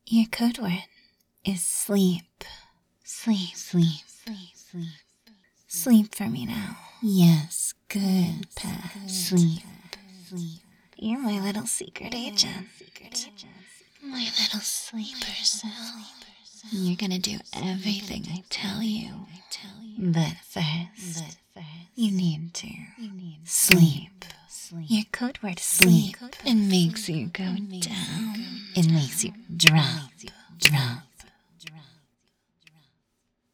Your code word is sleep. Sleep, sleep, sleep, sleep. Sleep for me now. Yes, good, Pat. Sleep. Sleep. You're my little secret agent. My little sleeper cell. You're gonna do everything I tell you. But first, you need to sleep. Your code word sleep. It makes you go down. It makes you drop.